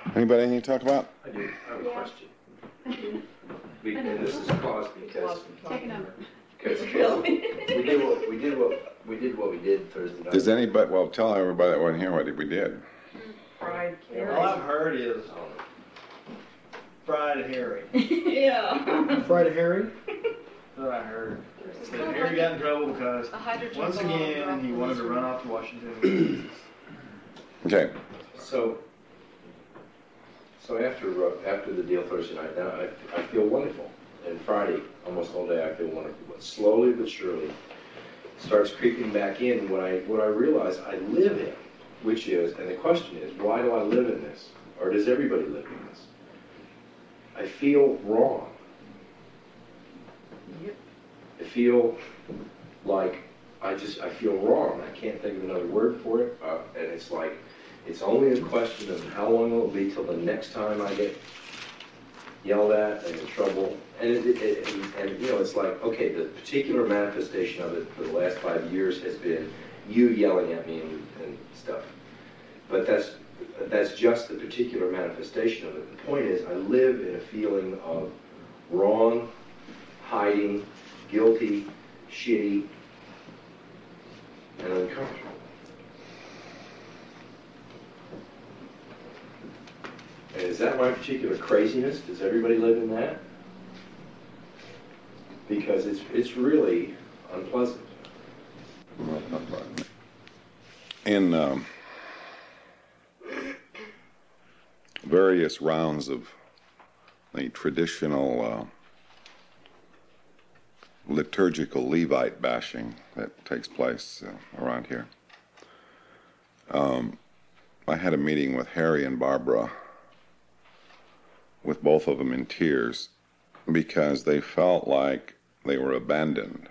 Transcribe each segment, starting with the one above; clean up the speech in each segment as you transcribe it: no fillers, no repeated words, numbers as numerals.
Anybody anything to talk about? I do. I have a question. And this is caused because Take a number. we did what we did Thursday night. Does anybody, well, tell everybody that wasn't here what we did. Fried All I've heard is fried herring. Yeah. Fried herring? That's what I heard. That Harry got in trouble because once again he wanted to run off to Washington. Okay. So after the deal Thursday night, now I feel wonderful. And Friday, almost all day, I feel wonderful. But slowly but surely, starts creeping back in what I realize I live in, which is, and the question is, why do I live in this? Or does everybody live in this? I feel wrong. Yep. I feel like I feel wrong. I can't think of another word for it. And it's like, it's only a question of how long will it be till the next time I get yelled at and in trouble. And you know, it's like, okay, the particular manifestation of it for the last 5 years has been you yelling at me and stuff. But that's just the particular manifestation of it. The point is, I live in a feeling of wrong, hiding, guilty, shitty, and uncomfortable. And is that my particular craziness? Does everybody live in that? Because it's really unpleasant. In various rounds of the traditional liturgical Levite bashing that takes place around here, I had a meeting with Harry and Barbara, with both of them in tears, because they felt like they were abandoned.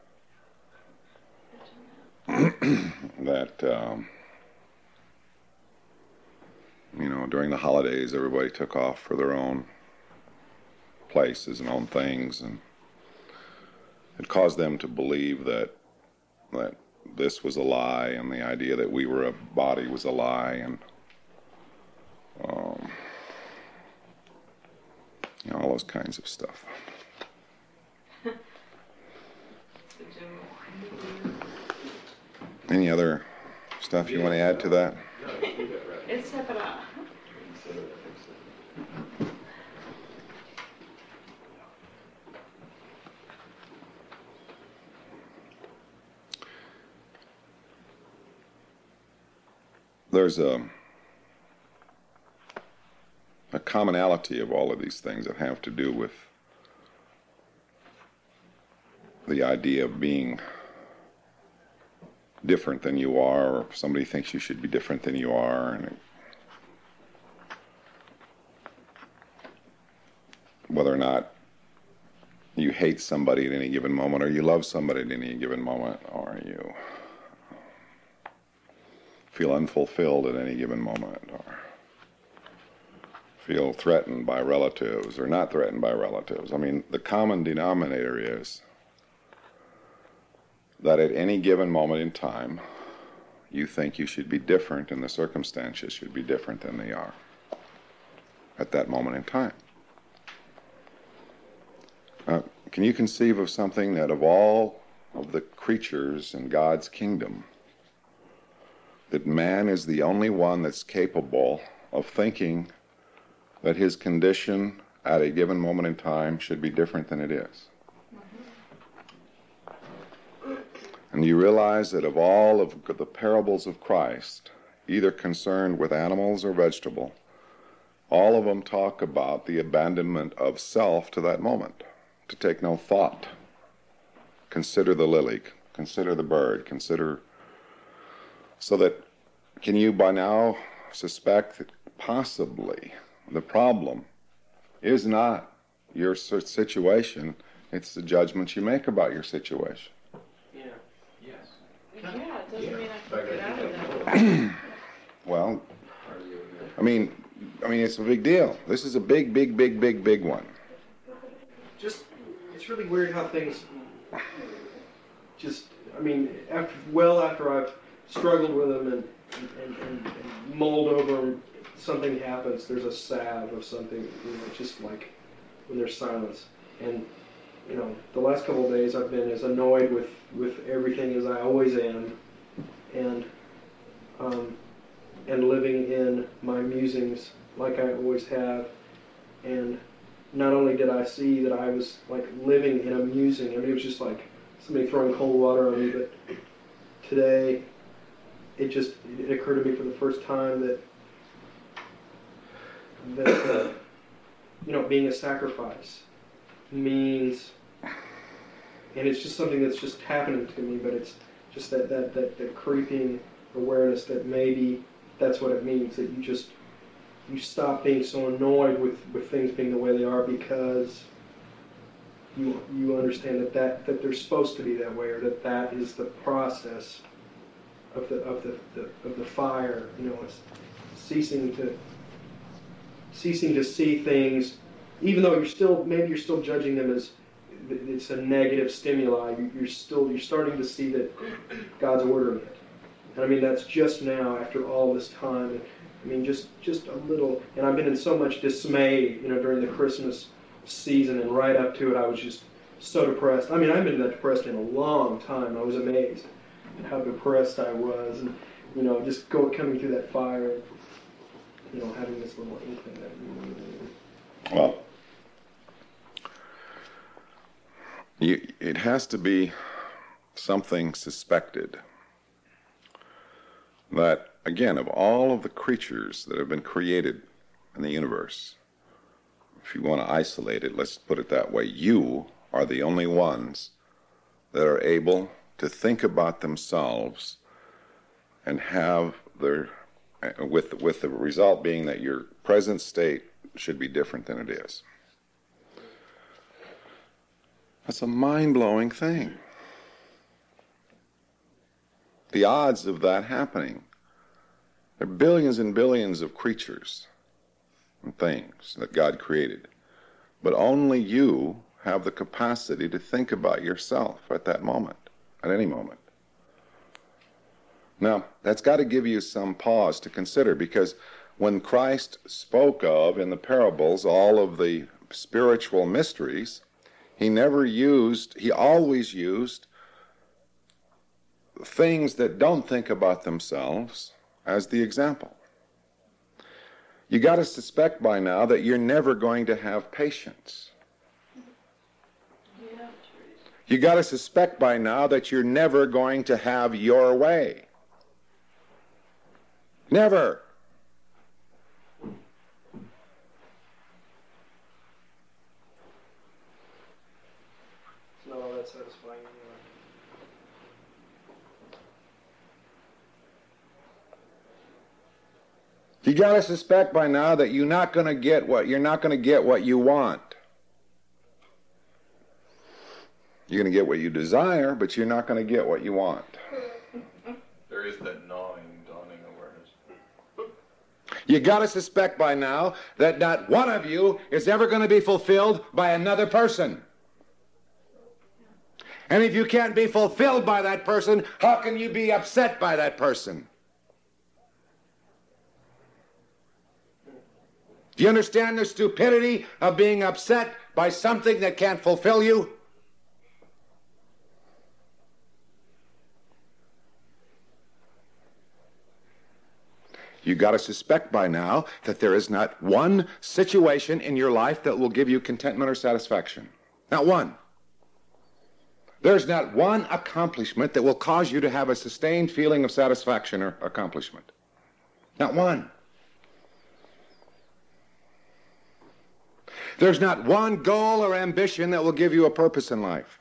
That, you know, during the holidays, everybody took off for their own places and own things, and it caused them to believe that this was a lie, and the idea that we were a body was a lie, and you know, all those kinds of stuff. Any other stuff you want to add to that? It's separate. There's a commonality of all of these things that have to do with the idea of being different than you are, or somebody thinks you should be different than you are, and whether or not you hate somebody at any given moment, or you love somebody at any given moment, or you feel unfulfilled at any given moment, or feel threatened by relatives or not threatened by relatives. I mean, the common denominator is that at any given moment in time, you think you should be different and the circumstances should be different than they are at that moment in time. Can you conceive of something that of all of the creatures in God's kingdom, that man is the only one that's capable of thinking that his condition at a given moment in time should be different than it is? And you realize that of all of the parables of Christ, either concerned with animals or vegetable, all of them talk about the abandonment of self to that moment, to take no thought. Consider the lily, consider the bird, consider... So that, can you by now suspect that possibly the problem is not your situation, it's the judgments you make about your situation. Yeah, it doesn't mean I can get out of that. Well, I mean, it's a big deal. This is a big one. Just, it's really weird how things just, I mean, after I've struggled with them and mulled over them something happens, there's a salve of something, just like when there's silence. And, the last couple of days I've been as annoyed with everything as I always am, and living in my musings like I always have. And not only did I see that I was like living in a musing, it was just like somebody throwing cold water on me, but today it occurred to me for the first time that being a sacrifice means, and it's just something that's just happening to me, but it's just that creeping awareness that maybe that's what it means, that you stop being so annoyed with things being the way they are, because you understand that they're supposed to be that way, or that is the process of the fire. It's ceasing to see things, even though you're still judging them as it's a negative stimuli. You're starting to see that God's ordering it. And I mean, that's just now after all this time. I mean, just a little. And I've been in so much dismay, during the Christmas season, and right up to it, I was just so depressed. I mean, I haven't been that depressed in a long time. I was amazed at how depressed I was, and just coming through that fire, having this little inkling that. Well, it has to be something suspected that, again, of all of the creatures that have been created in the universe, if you want to isolate it, let's put it that way, you are the only ones that are able to think about themselves and have with the result being that your present state should be different than it is. That's a mind-blowing thing. The odds of that happening. There are billions and billions of creatures and things that God created, but only you have the capacity to think about yourself at that moment, at any moment. Now, that's got to give you some pause to consider, because when Christ spoke of in the parables all of the spiritual mysteries, he always used things that don't think about themselves as the example. You got to suspect by now that you're never going to have patience. Yeah. You got to suspect by now that you're never going to have your way. Never. It's not all that satisfying anyway. You got to suspect by now that you're not going to get what you want. You're going to get what you desire, but you're not going to get what you want. There is that dawning awareness. You got to suspect by now that not one of you is ever going to be fulfilled by another person. And if you can't be fulfilled by that person, how can you be upset by that person? Do you understand the stupidity of being upset by something that can't fulfill you? You got to suspect by now that there is not one situation in your life that will give you contentment or satisfaction. Not one. There's not one accomplishment that will cause you to have a sustained feeling of satisfaction or accomplishment. Not one. There's not one goal or ambition that will give you a purpose in life.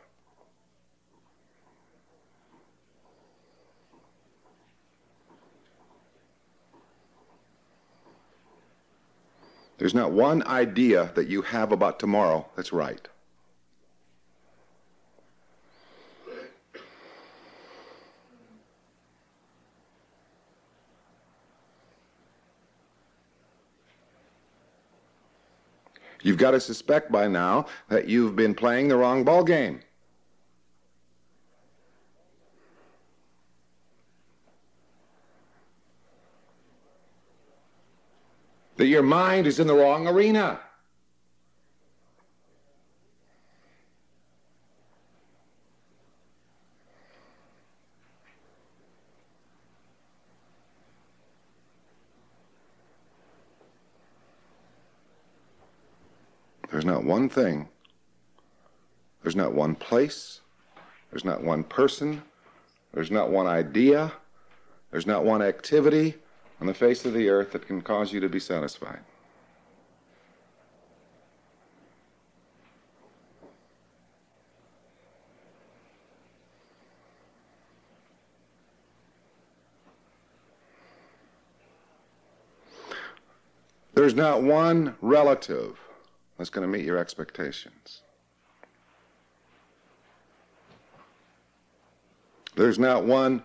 There's not one idea that you have about tomorrow that's right. You've got to suspect by now that you've been playing the wrong ball game. that your mind is in the wrong arena. There's not one thing, there's not one place, there's not one person, there's not one idea, there's not one activity on the face of the earth that can cause you to be satisfied. There's not one relative that's going to meet your expectations. There's not one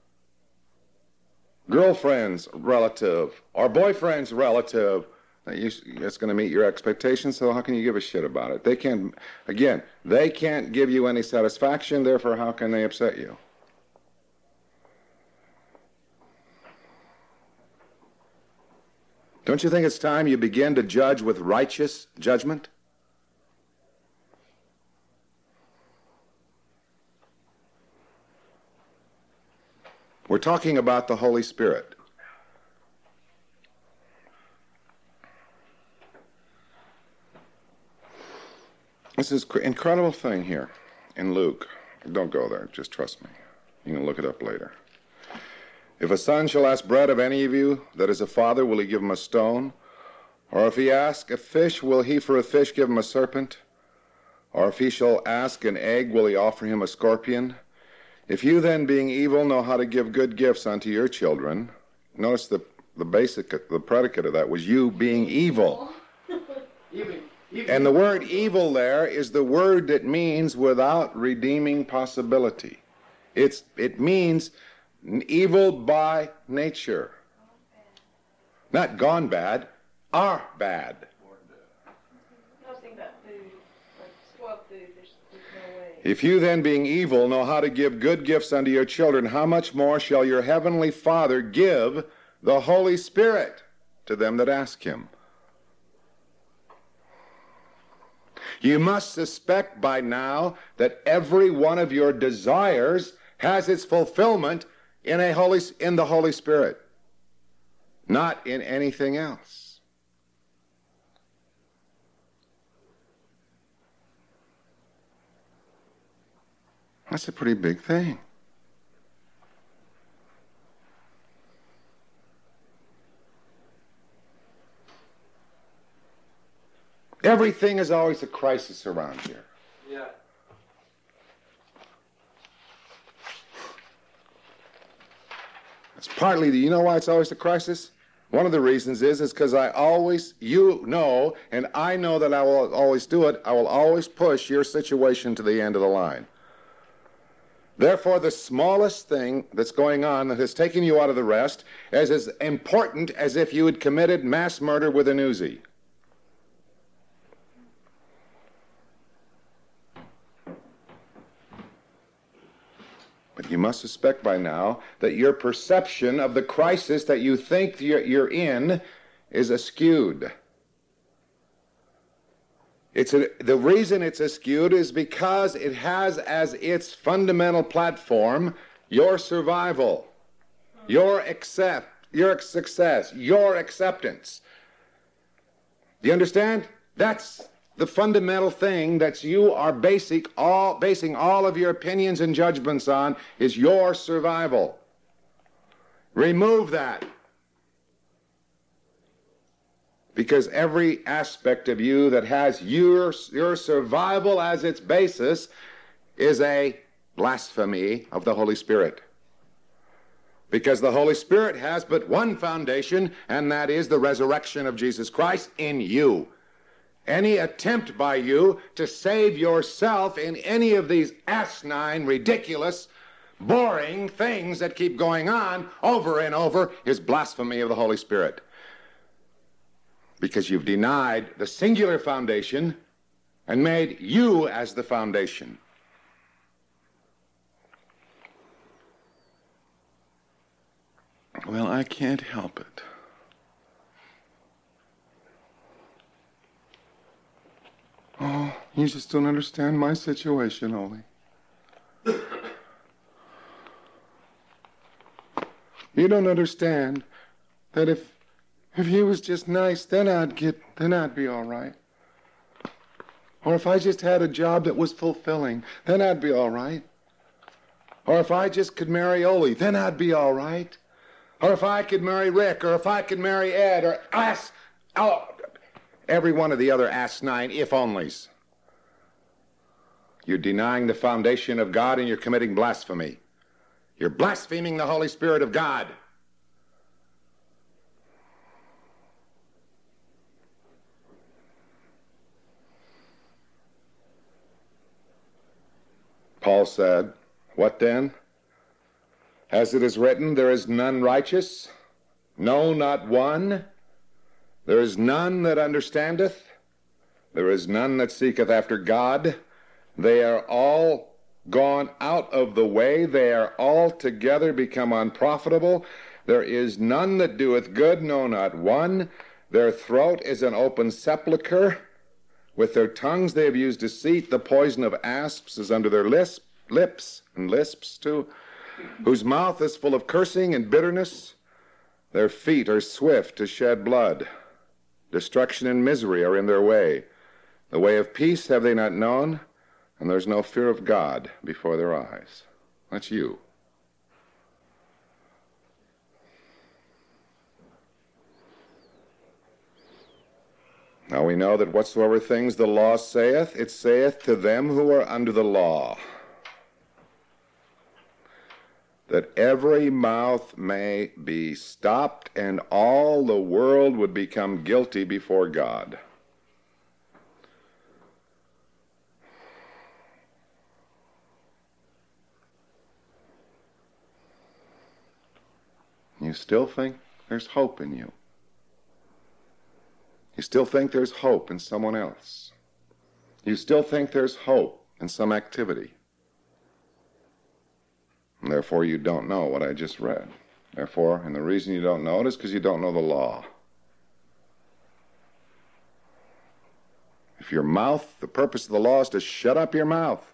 girlfriend's relative or boyfriend's relative that's going to meet your expectations, so how can you give a shit about it? They can't give you any satisfaction, therefore how can they upset you? Don't you think it's time you begin to judge with righteous judgment? We're talking about the Holy Spirit. This is an incredible thing here in Luke. Don't go there, just trust me. You can look it up later. If a son shall ask bread of any of you that is a father, will he give him a stone? Or if he ask a fish, will he for a fish give him a serpent? Or if he shall ask an egg, will he offer him a scorpion? If you then, being evil, know how to give good gifts unto your children, notice the predicate of that was you being evil. And the word evil there is the word that means without redeeming possibility. It means evil by nature. Not gone bad, are bad. I was thinking about food, like spoiled food. There's no way. If you then, being evil, know how to give good gifts unto your children, how much more shall your heavenly Father give the Holy Spirit to them that ask him? You must suspect by now that every one of your desires has its fulfillment in the Holy Spirit, not in anything else. That's a pretty big thing. Everything is always a crisis around here. Yeah. It's partly, you know why it's always a crisis? One of the reasons is because you know, and I know that I will always do it, I will always push your situation to the end of the line. Therefore, the smallest thing that's going on that has taken you out of the rest is as important as if you had committed mass murder with an Uzi. But you must suspect by now that your perception of the crisis that you think you're in is askewed. The reason it's askewed is because it has as its fundamental platform your survival, your success, your acceptance. Do you understand? That's the fundamental thing that you are basing all of your opinions and judgments on is your survival. Remove that. Because every aspect of you that has your survival as its basis is a blasphemy of the Holy Spirit. Because the Holy Spirit has but one foundation, and that is the resurrection of Jesus Christ in you. Any attempt by you to save yourself in any of these asinine, ridiculous, boring things that keep going on over and over is blasphemy of the Holy Spirit. Because you've denied the singular foundation and made you as the foundation. Well, I can't help it. You just don't understand my situation, Ole. You don't understand that if he was just nice, then I'd be all right. Or if I just had a job that was fulfilling, then I'd be all right. Or if I just could marry Ole, then I'd be all right. Or if I could marry Rick, or if I could marry Ed, or every one of the other asinine if-onlys. You're denying the foundation of God and you're committing blasphemy. You're blaspheming the Holy Spirit of God. Paul said, what then? As it is written, there is none righteous, no, not one. There is none that understandeth. There is none that seeketh after God. They are all gone out of the way. They are altogether become unprofitable. There is none that doeth good, no, not one. Their throat is an open sepulchre. With their tongues they have used deceit. The poison of asps is under their lips, and lisps too, whose mouth is full of cursing and bitterness. Their feet are swift to shed blood. Destruction and misery are in their way. The way of peace have they not known, and there's no fear of God before their eyes. That's you. Now we know that whatsoever things the law saith, it saith to them who are under the law, that every mouth may be stopped, and all the world would become guilty before God. You still think there's hope in you. You still think there's hope in someone else. You still think there's hope in some activity. And therefore, you don't know what I just read. Therefore, and the reason you don't know it is because you don't know the law. If your mouth, the purpose of the law is to shut up your mouth.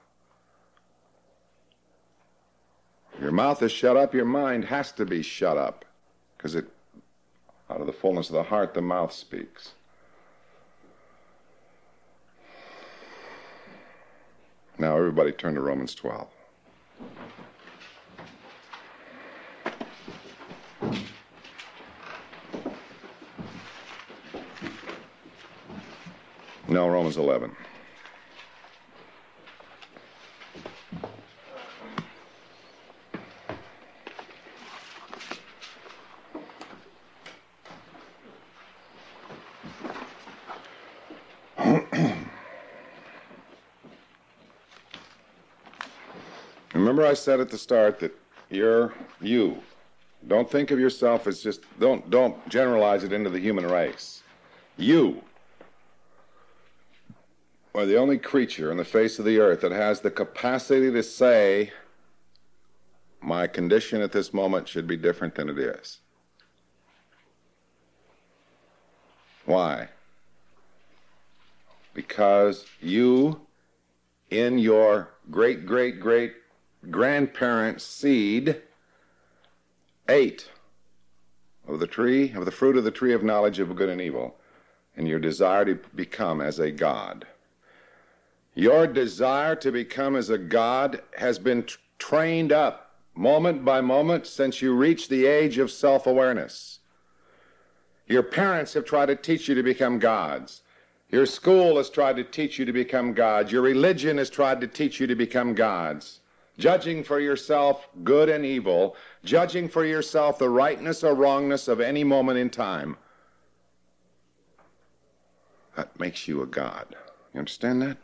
If your mouth is shut up, your mind has to be shut up. Because out of the fullness of the heart, the mouth speaks. Now, everybody turn to Romans 12. No, Romans 11. Remember I said at the start that you're you. Don't think of yourself as just, don't generalize it into the human race. You are the only creature on the face of the earth that has the capacity to say, my condition at this moment should be different than it is. Why? Because you, in your great-great-great-grandparents' seed, ate of the fruit of the tree of knowledge of good and evil, and your desire to become as a god. Your desire to become as a god has been trained up moment by moment since you reached the age of self-awareness. Your parents have tried to teach you to become gods. Your school has tried to teach you to become gods. Your religion has tried to teach you to become gods. Judging for yourself good and evil, judging for yourself the rightness or wrongness of any moment in time. That makes you a god. You understand that?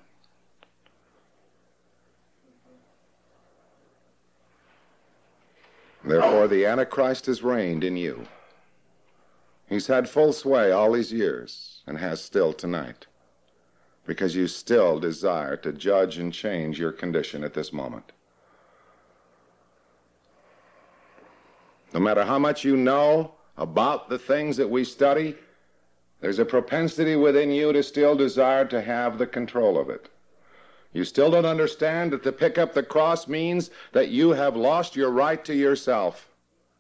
Therefore, the Antichrist has reigned in you. He's had full sway all these years and has still tonight, because you still desire to judge and change your condition at this moment. No matter how much you know about the things that we study, there's a propensity within you to still desire to have the control of it. You still don't understand that to pick up the cross means that you have lost your right to yourself.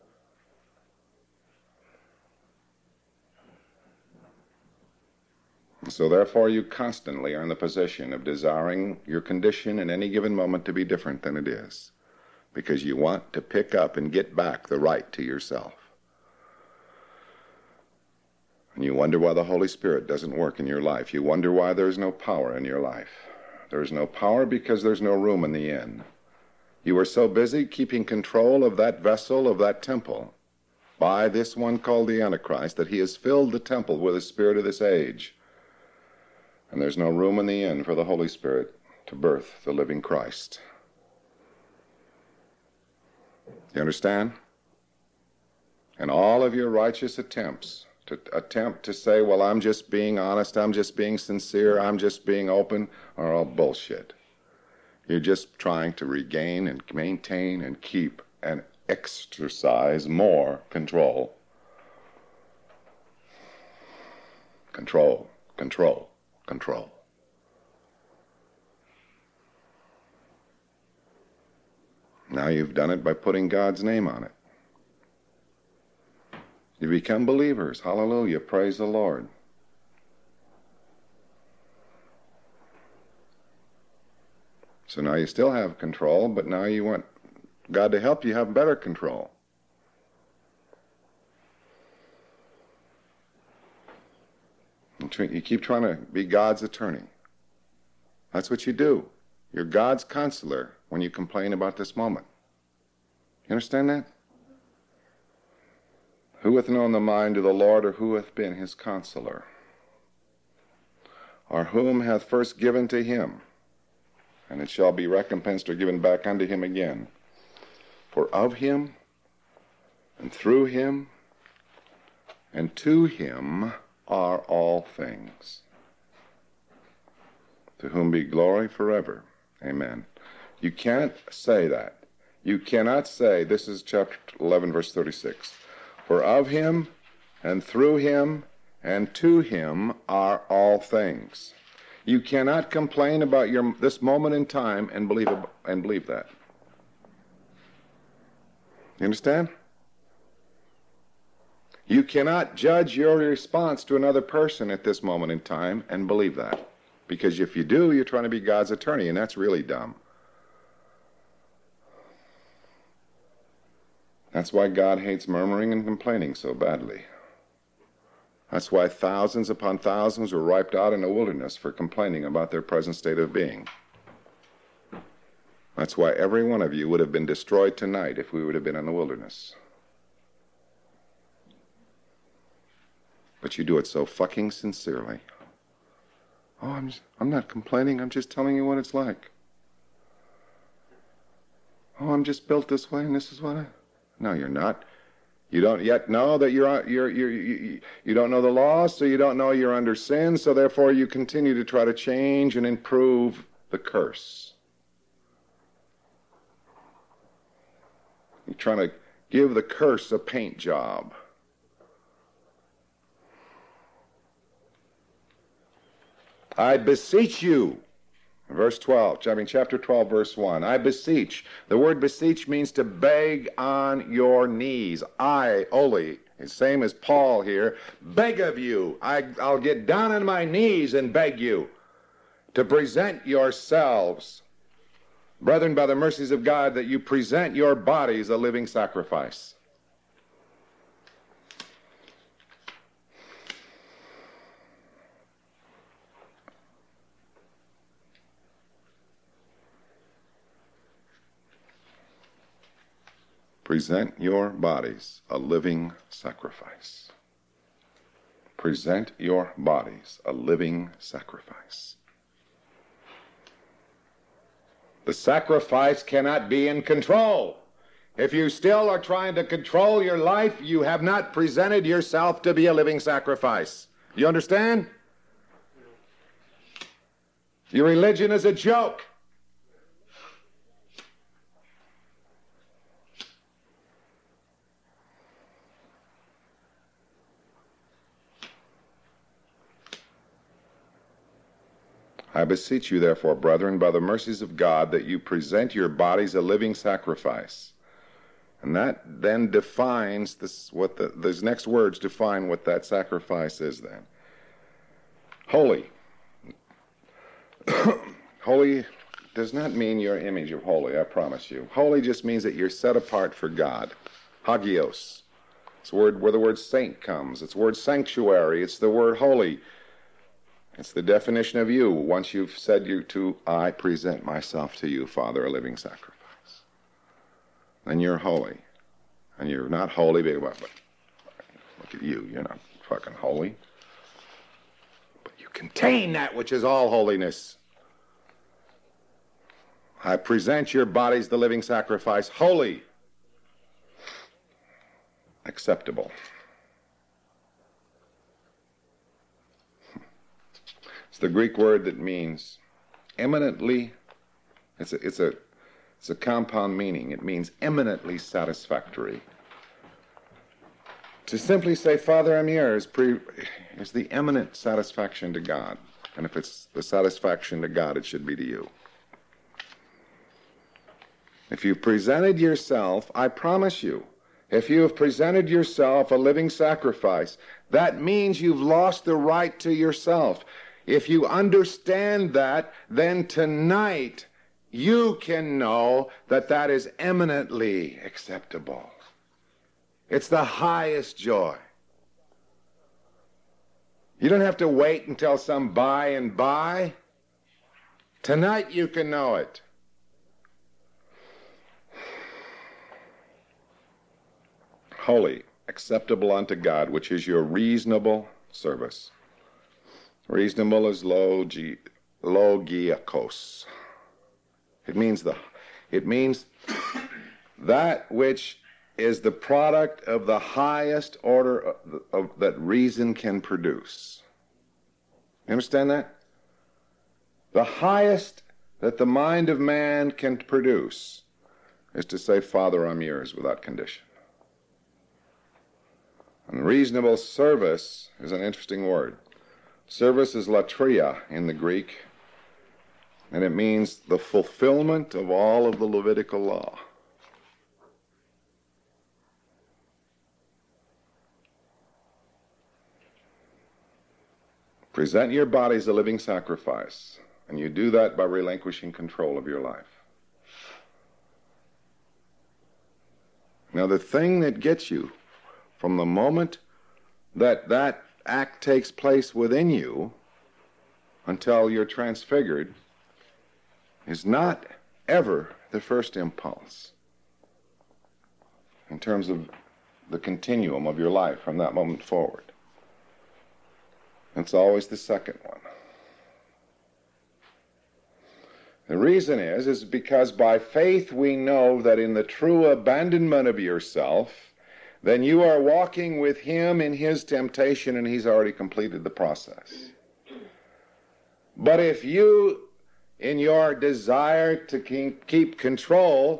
So therefore you constantly are in the position of desiring your condition in any given moment to be different than it is, because you want to pick up and get back the right to yourself. And you wonder why the Holy Spirit doesn't work in your life. You wonder why there's no power in your life. There's no power because there's no room in the inn. You are so busy keeping control of that vessel, of that temple, by this one called the Antichrist, that he has filled the temple with the spirit of this age. And there's no room in the inn for the Holy Spirit to birth the living Christ. You understand? And all of your righteous attempts to say, well, I'm just being honest, I'm just being sincere, I'm just being open, are all bullshit. You're just trying to regain and maintain and keep and exercise more control. Control, control, control. Now you've done it by putting God's name on it. You become believers. Hallelujah. Praise the Lord. So now you still have control, but now you want God to help you have better control. You keep trying to be God's attorney. That's what you do. You're God's counselor when you complain about this moment. You understand that? Who hath known the mind of the Lord, or who hath been his counselor? Or whom hath first given to him, and it shall be recompensed or given back unto him again? For of him, and through him, and to him are all things, to whom be glory forever. Amen. You can't say that. You cannot say, this is chapter 11, verse 36, for of him, and through him, and to him are all things. You cannot complain about this moment in time and believe that. You understand? You cannot judge your response to another person at this moment in time and believe that. Because if you do, you're trying to be God's attorney, and that's really dumb. That's why God hates murmuring and complaining so badly. That's why thousands upon thousands were wiped out in the wilderness for complaining about their present state of being. That's why every one of you would have been destroyed tonight if we would have been in the wilderness. But you do it so fucking sincerely. Oh, I'm not complaining, I'm just telling you what it's like. Oh, I'm just built this way and this is what I... No, you're not. You don't yet know that you don't know the law, so you don't know you're under sin, so therefore you continue to try to change and improve the curse. You're trying to give the curse a paint job. I beseech you, verse 12, chapter 12, verse 1. I beseech. The word beseech means to beg on your knees. I, Oli, the same as Paul here, beg of you. I'll get down on my knees and beg you to present yourselves, brethren, by the mercies of God, that you present your bodies a living sacrifice. Present your bodies a living sacrifice. Present your bodies a living sacrifice. The sacrifice cannot be in control. If you still are trying to control your life, you have not presented yourself to be a living sacrifice. You understand? Your religion is a joke. I beseech you, therefore, brethren, by the mercies of God, that you present your bodies a living sacrifice. And that then defines this, these next words define what that sacrifice is then. Holy. Holy does not mean your image of holy, I promise you. Holy just means that you're set apart for God. Hagios. It's where the word saint comes. It's the word sanctuary. It's the word holy. It's the definition of you. Once you've said I present myself to you, Father, a living sacrifice. Then you're holy. And you're not holy, but look at you. You're not fucking holy. But you contain that which is all holiness. I present your bodies the living sacrifice, holy, acceptable. It's the Greek word that means eminently. It's a compound meaning. It means eminently satisfactory. To simply say, Father, I'm yours, is the eminent satisfaction to God. And if it's the satisfaction to God, it should be to you. If you've presented yourself, I promise you, if you have presented yourself a living sacrifice, that means you've lost the right to yourself. If you understand that, then tonight you can know that that is eminently acceptable. It's the highest joy. You don't have to wait until some by and by. Tonight you can know it. Holy, acceptable unto God, which is your reasonable service. Reasonable is logiakos. It means that which is the product of the highest order that reason can produce. You understand that? The highest that the mind of man can produce is to say, Father, I'm yours without condition. And reasonable service is an interesting word. Service is latria in the Greek, and it means the fulfillment of all of the Levitical law. Present your bodies a living sacrifice, and you do that by relinquishing control of your life. Now, the thing that gets you from the moment that that act takes place within you until you're transfigured is not ever the first impulse in terms of the continuum of your life from that moment forward. It's always the second one. The reason is because by faith we know that in the true abandonment of yourself, then you are walking with him in his temptation, and he's already completed the process. But if you, in your desire to keep control,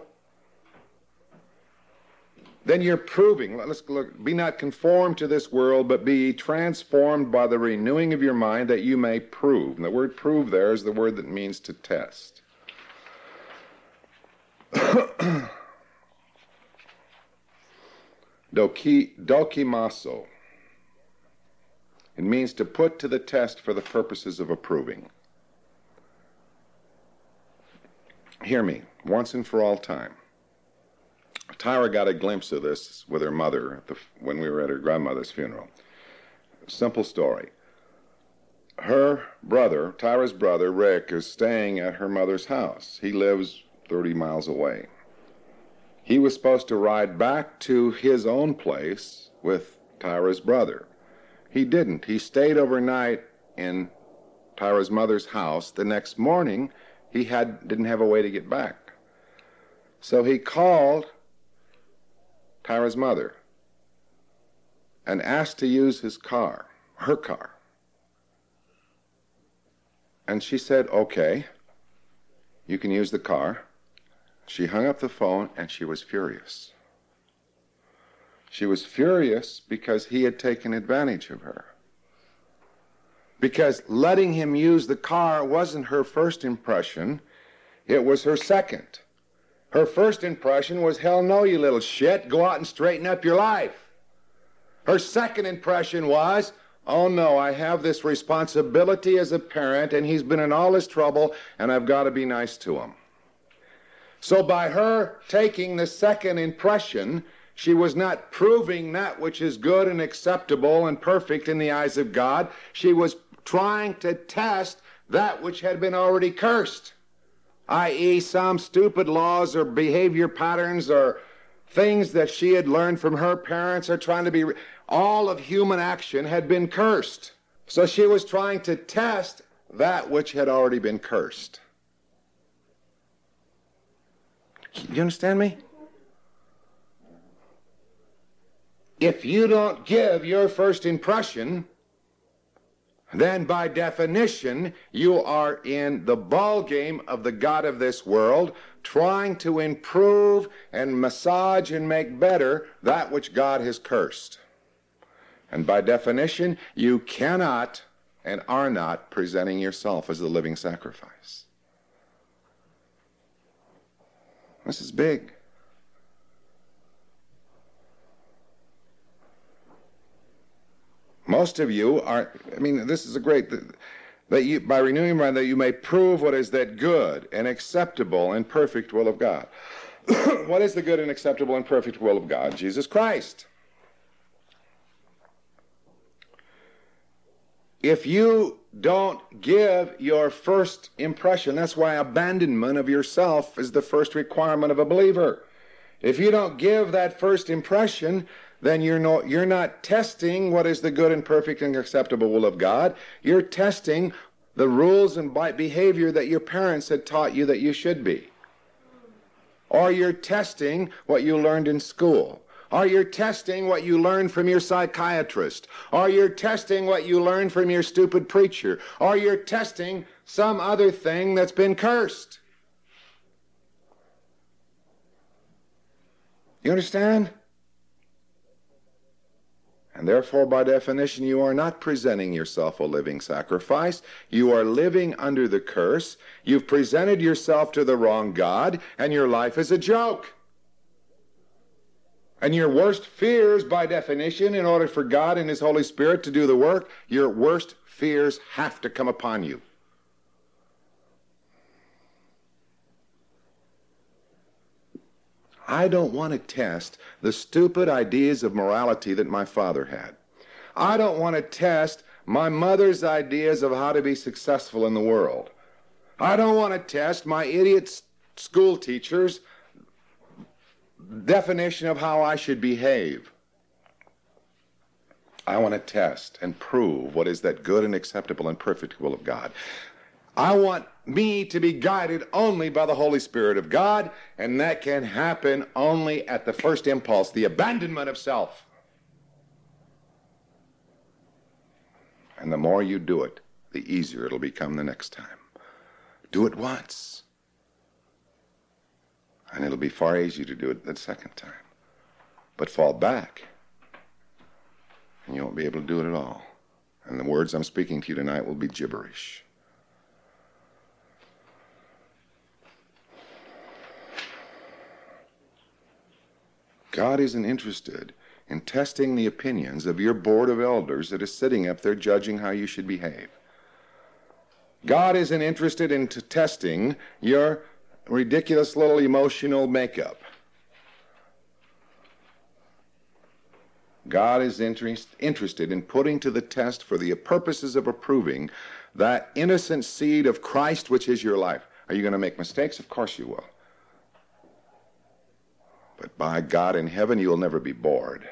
then you're proving, let's look, be not conformed to this world, but be transformed by the renewing of your mind, that you may prove. And the word prove there is the word that means to test. Dokimaso. It means to put to the test for the purposes of approving. Hear me, once and for all time. Tyra got a glimpse of this with her mother when we were at her grandmother's funeral. Simple story. Her brother, Tyra's brother, Rick, is staying at her mother's house. He lives 30 miles away. He was supposed to ride back to his own place with Tyra's brother. He didn't. He stayed overnight in Tyra's mother's house. The next morning, he didn't have a way to get back. So he called Tyra's mother and asked to use his car, her car. And she said, okay, you can use the car. She hung up the phone, and she was furious. She was furious because he had taken advantage of her. Because letting him use the car wasn't her first impression, it was her second. Her first impression was, hell no, you little shit, go out and straighten up your life. Her second impression was, oh no, I have this responsibility as a parent, and he's been in all this trouble, and I've got to be nice to him. So by her taking the second impression, she was not proving that which is good and acceptable and perfect in the eyes of God. She was trying to test that which had been already cursed, i.e. some stupid laws or behavior patterns or things that she had learned from her parents or trying to be... All of human action had been cursed. So she was trying to test that which had already been cursed. You understand me? If you don't give your first impression, then by definition, you are in the ball game of the god of this world, trying to improve and massage and make better that which God has cursed. And by definition, you cannot and are not presenting yourself as a living sacrifice. This is big. Most of you are, this is a great, that you, by renewing your mind, that you may prove what is that good and acceptable and perfect will of God. What is the good and acceptable and perfect will of God? Jesus Christ. If you don't give your first impression, that's why abandonment of yourself is the first requirement of a believer. If you don't give that first impression, then you're not testing what is the good and perfect and acceptable will of God. You're testing the rules and behavior that your parents had taught you that you should be. Or you're testing what you learned in school. Or you're testing what you learned from your psychiatrist. Or you're testing what you learned from your stupid preacher. Or you're testing some other thing that's been cursed. You understand? And therefore, by definition, you are not presenting yourself a living sacrifice. You are living under the curse. You've presented yourself to the wrong God, and your life is a joke. And your worst fears, by definition, in order for God and His Holy Spirit to do the work, your worst fears have to come upon you. I don't want to test the stupid ideas of morality that my father had. I don't want to test my mother's ideas of how to be successful in the world. I don't want to test my idiot school teacher's definition of how I should behave. I want to test and prove what is that good and acceptable and perfect will of God. I want me to be guided only by the Holy Spirit of God, and that can happen only at the first impulse, the abandonment of self. And the more you do it, the easier it'll become the next time. Do it once, and it'll be far easier to do it the second time. But fall back, and you won't be able to do it at all. And the words I'm speaking to you tonight will be gibberish. God isn't interested in testing the opinions of your board of elders that is sitting up there judging how you should behave. God isn't interested in testing your ridiculous little emotional makeup. God is interested in putting to the test for the purposes of approving that innocent seed of Christ which is your life. Are you going to make mistakes? Of course you will. But by God in heaven, you'll never be bored.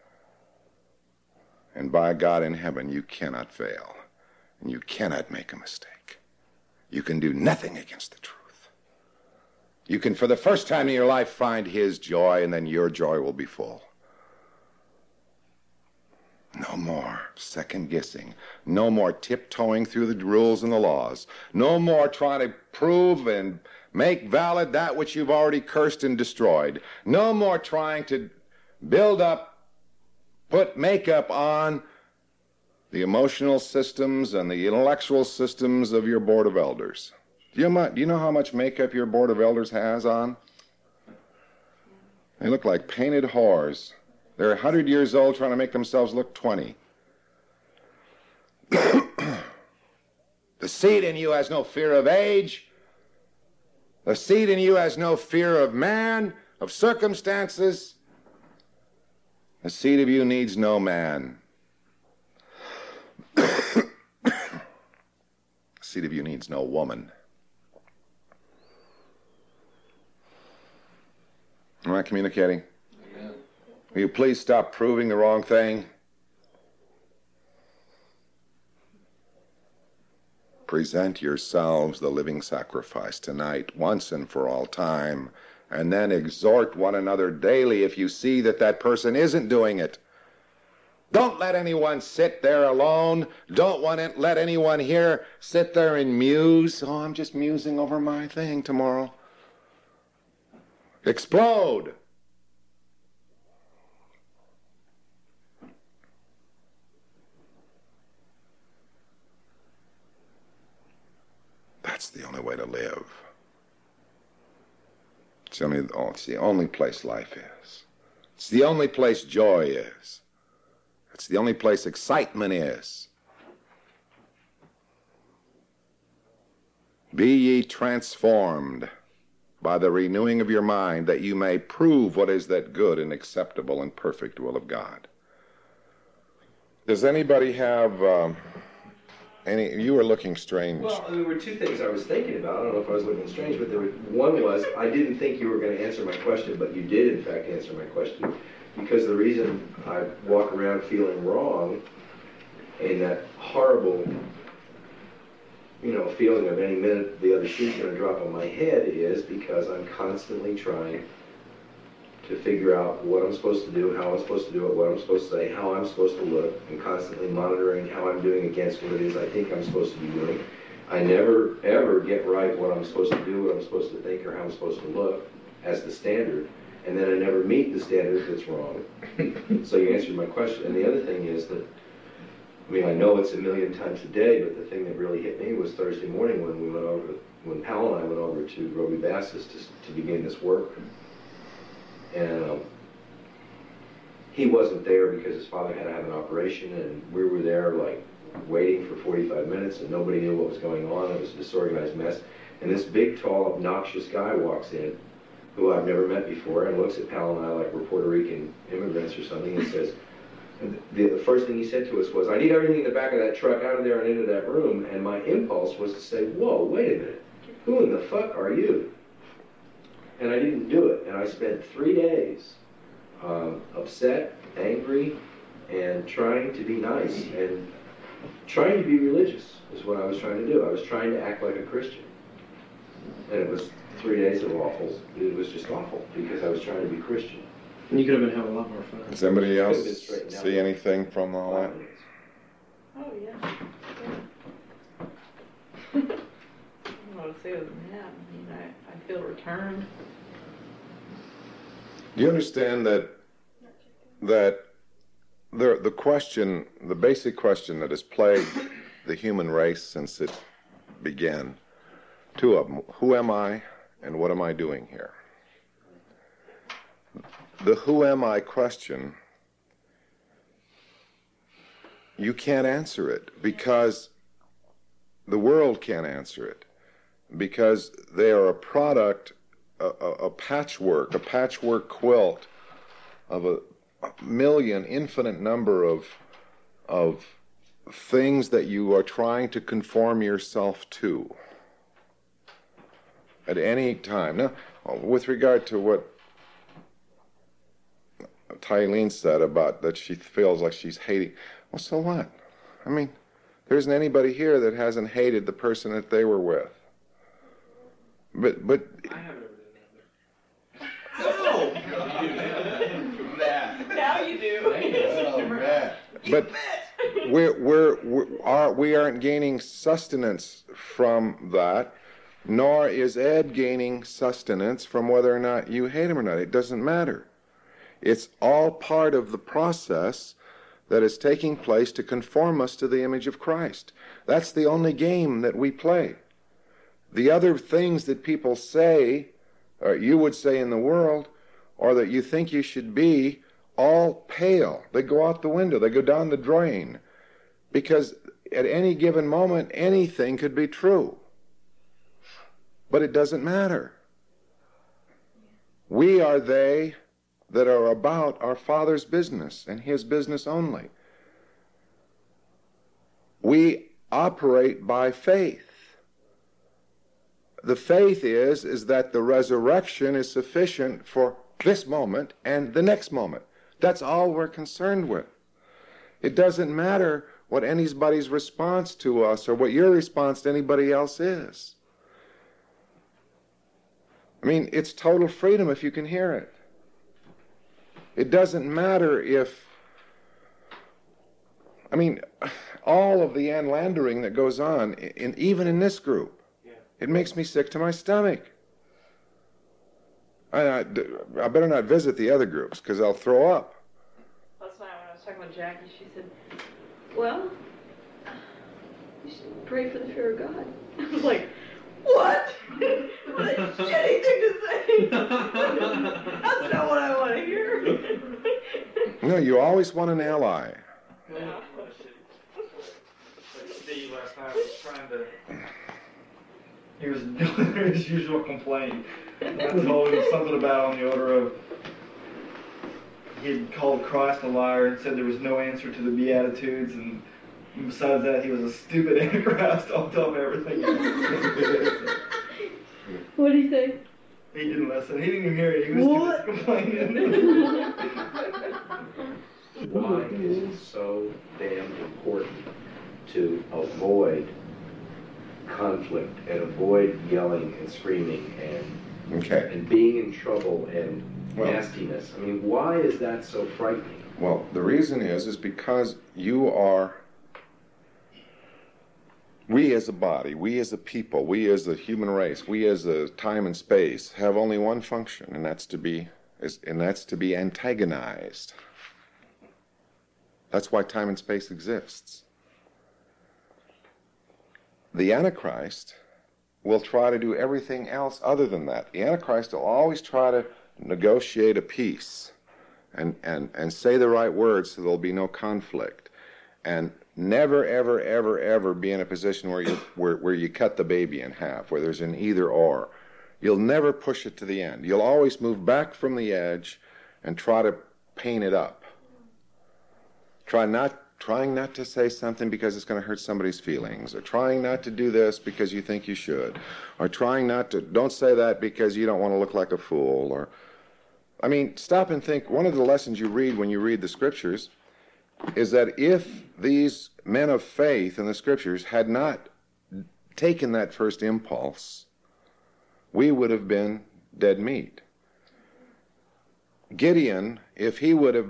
And by God in heaven, you cannot fail. And you cannot make a mistake. You can do nothing against the truth. You can, for the first time in your life, find His joy, and then your joy will be full. No more second guessing. No more tiptoeing through the rules and the laws. No more trying to prove and make valid that which you've already cursed and destroyed. No more trying to build up, put makeup on the emotional systems and the intellectual systems of your Board of Elders. Do you know how much makeup your Board of Elders has on? They look like painted whores. They're 100 years old trying to make themselves look 20. The seed in you has no fear of age. The seed in you has no fear of man, of circumstances. The seed of you needs no man. The seed of you needs no woman. Am I communicating? Amen. Will you please stop proving the wrong thing? Present yourselves the living sacrifice tonight, once and for all time, and then exhort one another daily if you see that that person isn't doing it. Don't let anyone sit there alone. Don't let anyone here sit there and muse. Oh, I'm just musing over my thing tomorrow. Explode. That's the only way to live. It's the only place life is. It's the only place joy is. It's the only place excitement is. Be ye transformed by the renewing of your mind, that you may prove what is that good and acceptable and perfect will of God. Does anybody have you were looking strange. Well, there were two things I was thinking about. I don't know if I was looking strange, but one was I didn't think you were going to answer my question, but you did, in fact, answer my question. Because the reason I walk around feeling wrong and that horrible, feeling of any minute the other shoe's going to drop on my head is because I'm constantly trying to figure out what I'm supposed to do, how I'm supposed to do it, what I'm supposed to say, how I'm supposed to look, and constantly monitoring how I'm doing against what it is I think I'm supposed to be doing. I never, ever get right what I'm supposed to do, what I'm supposed to think, or how I'm supposed to look as the standard, and then I never meet the standard that's wrong. So you answered my question. And the other thing is that, I know it's a million times a day, but the thing that really hit me was Thursday morning when Powell and I went over to Roby Bass's to begin this work. And he wasn't there because his father had to have an operation, and we were there waiting for 45 minutes, and nobody knew what was going on. It was a disorganized mess. And this big, tall, obnoxious guy walks in, who I've never met before, and looks at Powell and I like we're Puerto Rican immigrants or something, and says, the first thing he said to us was, "I need everything in the back of that truck out of there and into that room." And my impulse was to say, "Whoa, wait a minute. Who in the fuck are you?" And I didn't do it. And I spent 3 days upset, angry, and trying to be nice. And trying to be religious is what I was trying to do. I was trying to act like a Christian. And it was 3 days of awful. It was just awful because I was trying to be Christian. And you could have been having a lot more fun. Does anybody else see anything from all that? Oh, yeah. Well, see, other than that, I feel returned. Do you understand that the question, the basic question that has plagued the human race since it began, two of them, who am I and what am I doing here? The who am I question, you can't answer it because the world can't answer it, because they are a product, a patchwork quilt of a million, infinite number of things that you are trying to conform yourself to at any time. Now, with regard to what Tylene said about that she feels like she's hating, well, so what? There isn't anybody here that hasn't hated the person that they were with. But I haven't ever done that. Now you do. But we aren't gaining sustenance from that, nor is Ed gaining sustenance from whether or not you hate him or not. It doesn't matter. It's all part of the process that is taking place to conform us to the image of Christ. That's the only game that we play. The other things that people say, or you would say in the world, or that you think you should be, all pale. They go out the window. They go down the drain. Because at any given moment, anything could be true. But it doesn't matter. We are they that are about our Father's business and His business only. We operate by faith. The faith is that the resurrection is sufficient for this moment and the next moment. That's all we're concerned with. It doesn't matter what anybody's response to us or what your response to anybody else is. I mean, it's total freedom if you can hear it. It doesn't matter if, I mean, all of the andlandering that goes on, even in this group, it makes me sick to my stomach. I better not visit the other groups because I'll throw up. Last night when I was talking with Jackie, she said, well, you should pray for the fear of God. I was like, what? What a shitty thing to say. That's not what I want to hear. No, you always want an ally. Yeah. Steve last night was trying to... He was doing his usual complaint. I told him something about on the order of he had called Christ a liar and said there was no answer to the Beatitudes, and besides that, he was a stupid antichrist on top of everything else. What did he say? He didn't listen. He didn't even hear it. He was just complaining. Why is it so damn important to avoid conflict and avoid yelling and screaming and being in trouble and nastiness? I mean, why is that so frightening? Well, the reason is because we as a body, we as a people, we as a human race, we as a time and space have only one function, and that's to be antagonized. That's why time and space exists. The Antichrist will try to do everything else other than that. The Antichrist will always try to negotiate a peace and say the right words so there'll be no conflict, and never, ever, ever, ever be in a position where you cut the baby in half, where there's an either or. You'll never push it to the end. You'll always move back from the edge and try to paint it up. Trying not to say something because it's going to hurt somebody's feelings, or trying not to do this because you think you should, or don't say that because you don't want to look like a fool, or, I mean, stop and think. One of the lessons you read when you read the Scriptures is that if these men of faith in the Scriptures had not taken that first impulse, we would have been dead meat. Gideon, if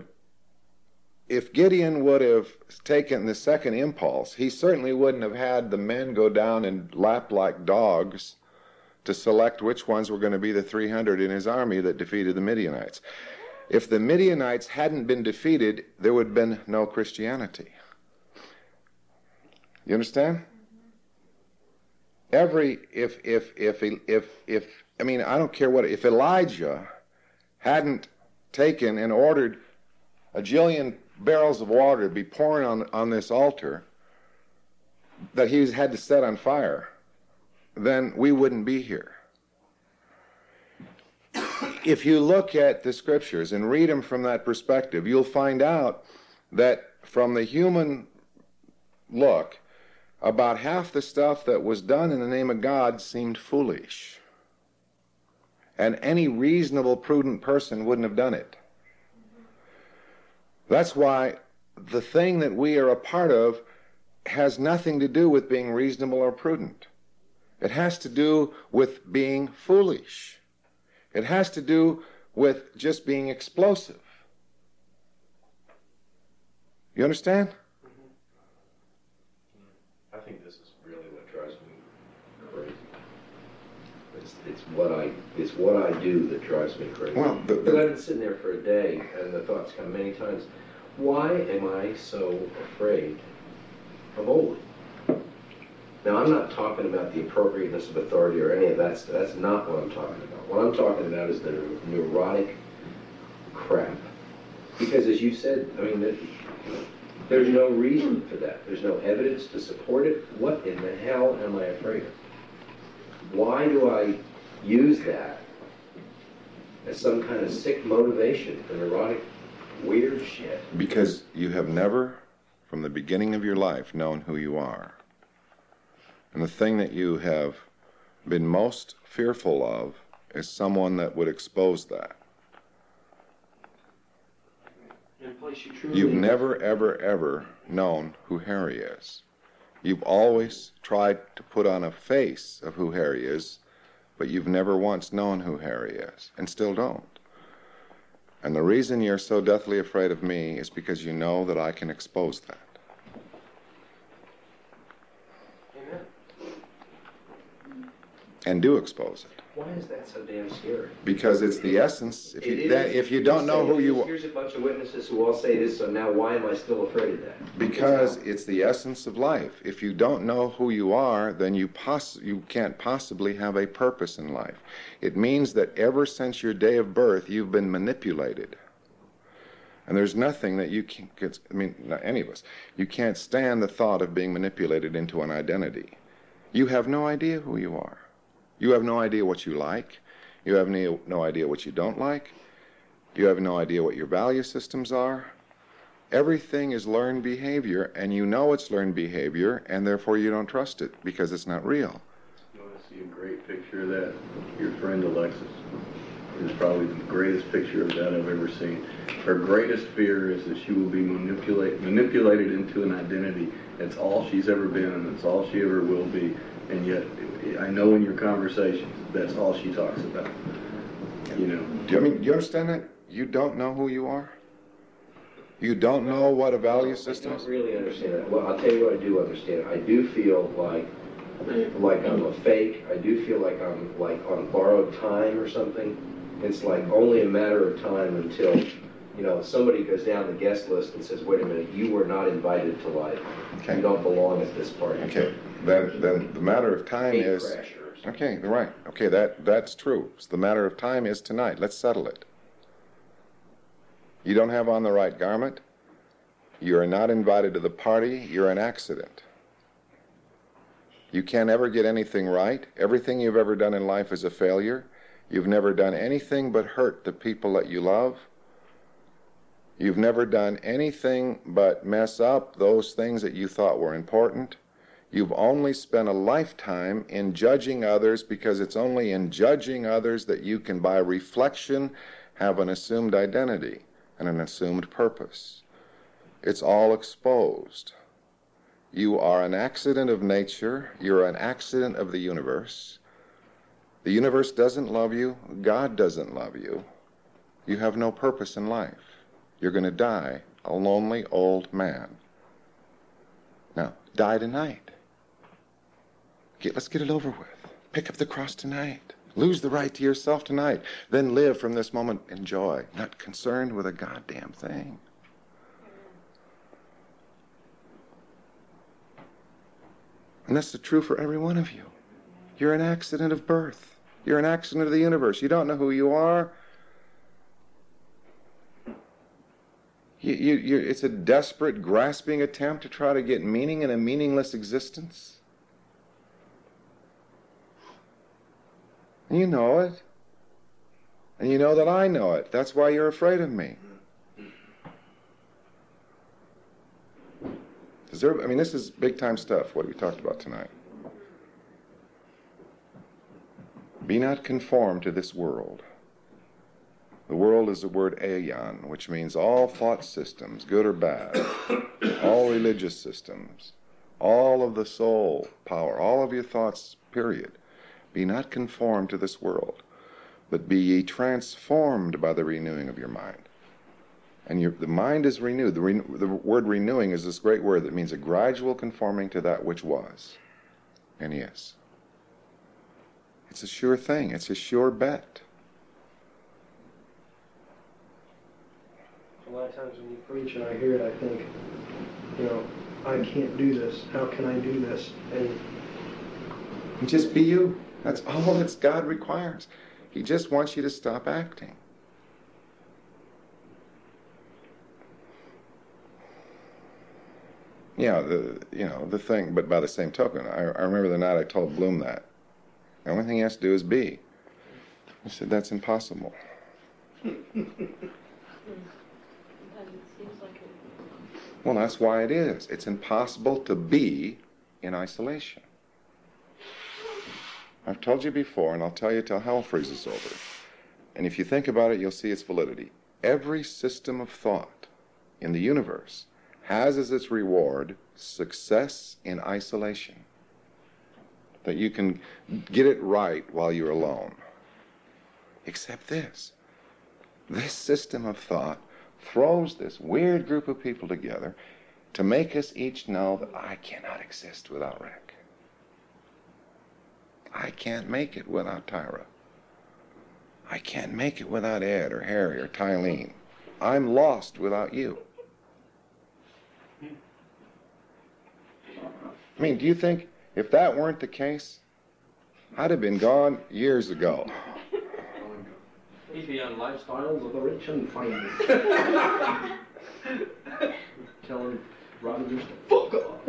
Gideon would have taken the second impulse, he certainly wouldn't have had the men go down and lap like dogs to select which ones were going to be the 300 in his army that defeated the Midianites. If the Midianites hadn't been defeated, there would have been no Christianity. You understand? I don't care what, if Elijah hadn't taken and ordered a jillion barrels of water to be pouring on this altar that he had to set on fire, then we wouldn't be here. If you look at the Scriptures and read them from that perspective, you'll find out that from the human look, about half the stuff that was done in the name of God seemed foolish. And any reasonable, prudent person wouldn't have done it. That's why the thing that we are a part of has nothing to do with being reasonable or prudent. It has to do with being foolish. It has to do with just being explosive. You understand? I think this is really what drives me crazy. It's what I do that drives me crazy. Well, because I've been sitting there for a day, and the thoughts come many times. Why am I so afraid of Olin? Now, I'm not talking about the appropriateness of authority or any of that stuff. That's not what I'm talking about. What I'm talking about is the neurotic crap. Because as you said, I mean, there's no reason for that. There's no evidence to support it. What in the hell am I afraid of? Why do I use that as some kind of sick motivation for neurotic, weird shit? Because you have never, from the beginning of your life, known who you are. And the thing that you have been most fearful of is someone that would expose that. You've never, ever, ever known who Harry is. You've always tried to put on a face of who Harry is, but you've never once known who Harry is, and still don't. And the reason you're so deathly afraid of me is because you know that I can expose that. Amen. And do expose it. Why is that so damn scary? Because it's the essence. If you don't know who you are. Here's a bunch of witnesses who all say this, so now why am I still afraid of that? Because it's the essence of life. If you don't know who you are, then you can't possibly have a purpose in life. It means that ever since your day of birth, you've been manipulated. And there's nothing that you can, not any of us, you can't stand the thought of being manipulated into an identity. You have no idea who you are. You have no idea what you like. You have no idea what you don't like. You have no idea what your value systems are. Everything is learned behavior, and you know it's learned behavior, and therefore you don't trust it because it's not real. You want to see a great picture of that? Your friend Alexis is probably the greatest picture of that I've ever seen. Her greatest fear is that she will be manipulated into an identity. That's all she's ever been, and that's all she ever will be. And yet, I know in your conversations, that's all she talks about. You know. Do you understand that? You don't know who you are? You don't know what a value system is? I don't really understand that. Well, I'll tell you what I do understand. I do feel like I'm a fake. I do feel like I'm like on borrowed time or something. It's like only a matter of time until, somebody goes down the guest list and says, wait a minute, you were not invited to life. Okay. You don't belong at this party. Okay. Then the matter of time Gate is... crashers. Okay, right. Okay, that's true. So the matter of time is tonight. Let's settle it. You don't have on the right garment. You are not invited to the party. You're an accident. You can't ever get anything right. Everything you've ever done in life is a failure. You've never done anything but hurt the people that you love. You've never done anything but mess up those things that you thought were important. You've only spent a lifetime in judging others because it's only in judging others that you can, by reflection, have an assumed identity and an assumed purpose. It's all exposed. You are an accident of nature. You're an accident of the universe. The universe doesn't love you. God doesn't love you. You have no purpose in life. You're going to die a lonely old man. Now, die tonight. Let's get it over with. Pick up the cross tonight. Lose the right to yourself tonight. Then live from this moment in joy, not concerned with a goddamn thing. And that's the true for every one of you. You're an accident of birth. You're an accident of the universe. You don't know who you are. It's a desperate, grasping attempt to try to get meaning in a meaningless existence. And you know it. And you know that I know it. That's why you're afraid of me. This is big-time stuff, what we talked about tonight. Be not conformed to this world. The world is the word aeon, which means all thought systems, good or bad, all religious systems, all of the soul power, all of your thoughts, period. Be not conformed to this world, but be ye transformed by the renewing of your mind. And the mind is renewed. The word renewing is this great word that means a gradual conforming to that which was and is. It's a sure thing. It's a sure bet. A lot of times when you preach and I hear it, I think, you know, I can't do this. How can I do this? And just be you. That's all that God requires. He just wants you to stop acting. Yeah, the thing, but by the same token, I remember the night I told Bloom that. The only thing he has to do is be. I said, that's impossible. Sometimes it seems like it. Well, that's why it is. It's impossible to be in isolation. I've told you before, and I'll tell you till hell freezes over. And if you think about it, you'll see its validity. Every system of thought in the universe has as its reward success in isolation. That you can get it right while you're alone. Except this. This system of thought throws this weird group of people together to make us each know that I cannot exist without Rick. I can't make it without Tyra. I can't make it without Ed or Harry or Tylene. I'm lost without you. I mean, do you think if that weren't the case, I'd have been gone years ago. he'd be on Lifestyles of the Rich and Famous. Telling Robin just to fuck off.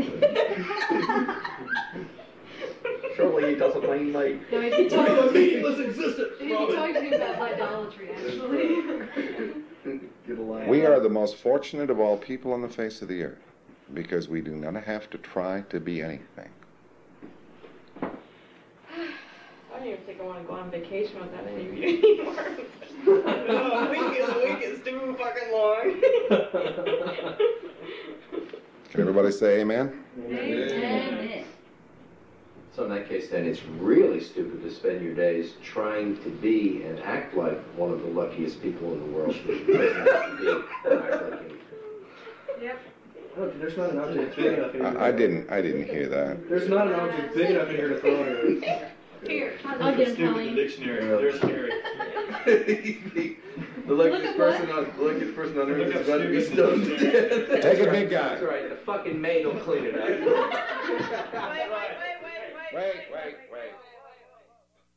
Surely he doesn't mean me. No, if you talk to meaningless existence. me about idolatry, actually. Get a laugh. We are the most fortunate of all people on the face of the earth because we do not have to try to be anything. I don't even think I want to go on vacation without any of you anymore. A week is too fucking long. Can everybody say amen? Amen. So in that case, then it's really stupid to spend your days trying to be and act like one of the luckiest people in the world. Because you don't have to be and act like anything. Yep. Look, there's not an object big enough in here. I didn't hear that. There's not an object big enough in here to throw in here. Here, I'll get him, Stupid Colleen. dictionary. There's Harry. The luckiest person on earth is about to be stoned to death. Take a big guy. That's right, the fucking maid will clean it up. Wait. Wait.